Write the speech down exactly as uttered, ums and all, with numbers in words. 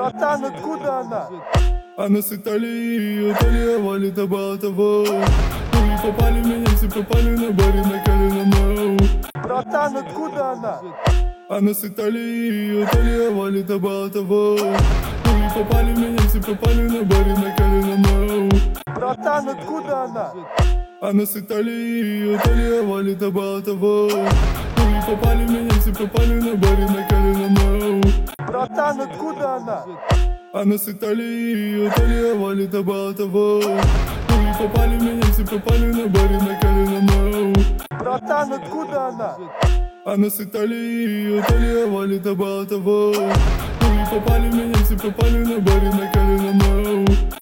Братан, откуда она? Она с Италии, Италия валит Абатова. Ну и попали меня, все попали на баре на Калинамау. Братан, откуда она? Она с Италии, Италия валит Абатова. Ну и попали меня, все попали на баре на Калинамау. Братан, откуда она? Она с Италии, Италия валит Абатова. Ну и попали меня, все попали на баре на Калинамау. Братан, откуда она? Она с Италии, Италия валит Абатова. Ну и попали меня, все попали на баре на Калинамау. Братан, откуда она? Она с Италии, Италия валит Абатова. Ну и попали меня, все попали на баре на Калинамау.